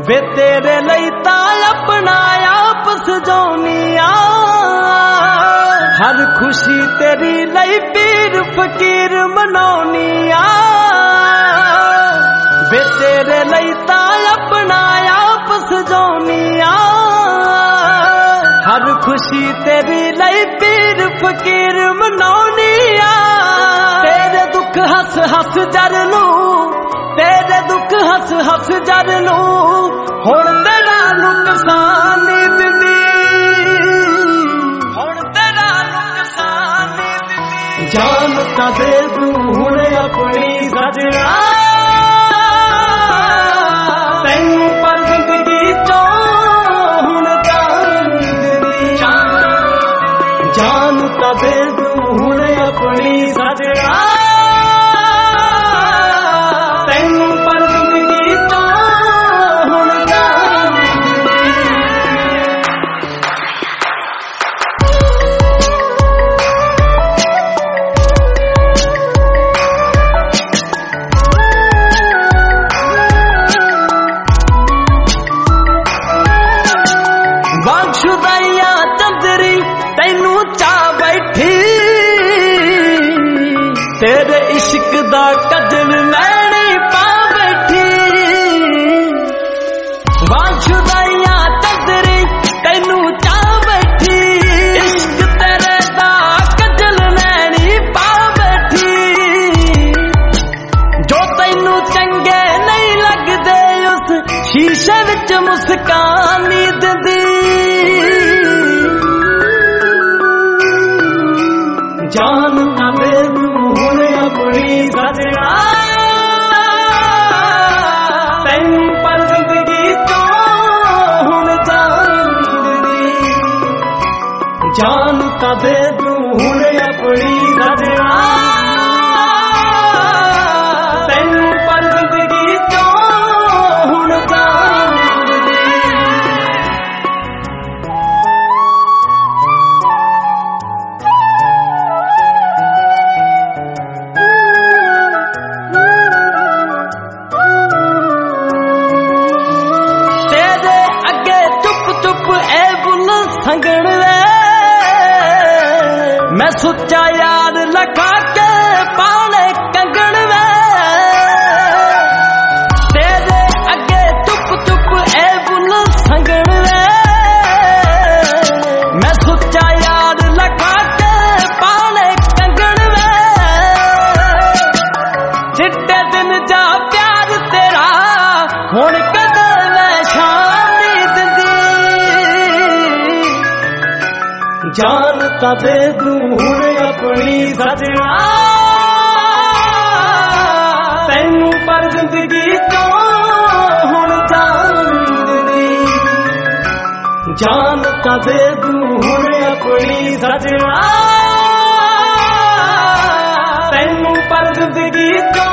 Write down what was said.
वे तेरे लई तां अपना आप सजाउनिया हर खुशी तेरी लई पीर फकीर मनाउनिया वे तेरे लई तां अपना आप सजाउनिया हर खुशी तेरी लई पीर फकीर मनाउनिया तेरे दुख हस हस जर लू तेरे दुख हस हस जर लू हुण तेरा नुकसान नी दिंदी हुण तेरा नुकसान नी दिंदी जान तां दे दूं हुण अपनी सजना तैनूं पर जिंदगी चों हुण जान दिंदी जान तां दे दूं हुण अपनी सजना शुदाइया चंदरी तैनू चा बैठी तेरे इश्क दा कजल लैनी पा बैठी शुदाइया चंदरी तैनू चा बैठी इश्क तेरे दा कजल लैनी पा बैठी जो तैनू चंगे नहीं लगदे उस शीशे विच मुस्कान नी दिंदी जान तां दे दूं हुण अपनी सजना तैनूं पर जिंदगी चों हुण जान दिंदी जान तां दे दूं हुण अपनी सजना तैनूं पर जिंदगी चों हुण जान संगण वे मैं सुच्चा यार लखा के पाने कंगण वे तेरे अगे चुप चुप ए बुल संगण वे मैं सुच्चा यार लखा के पाने कंगण वे चिट्टे दिन जा प्यार तेरा हुण कदे मैं शानी दिंदी जान तां दे दूं हुण अपनी सजना तैनूं पर जिंदगी चों हुण जान दिंदी जान तां दे दूं हुण अपनी सजना तैनूं पर जिंदगी चों